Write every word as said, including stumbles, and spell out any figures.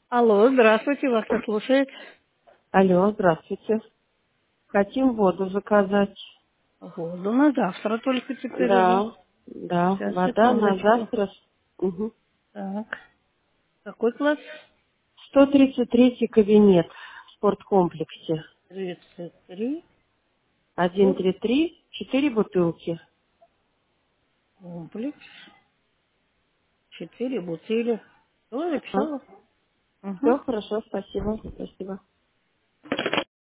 Алло, здравствуйте, вас кто слушает? Алло, здравствуйте. Хотим воду заказать. Воду на завтра только теперь уже. Да, да, Сейчас, вода на секундочку. завтра. Угу. Так, какой класс? сто тридцать третий кабинет в спорткомплексе. тридцать три. Один Вот три три, четыре бутылки. комплекс. Четыре бутыли. Что А? написала? Все Угу. хорошо, спасибо. Спасибо.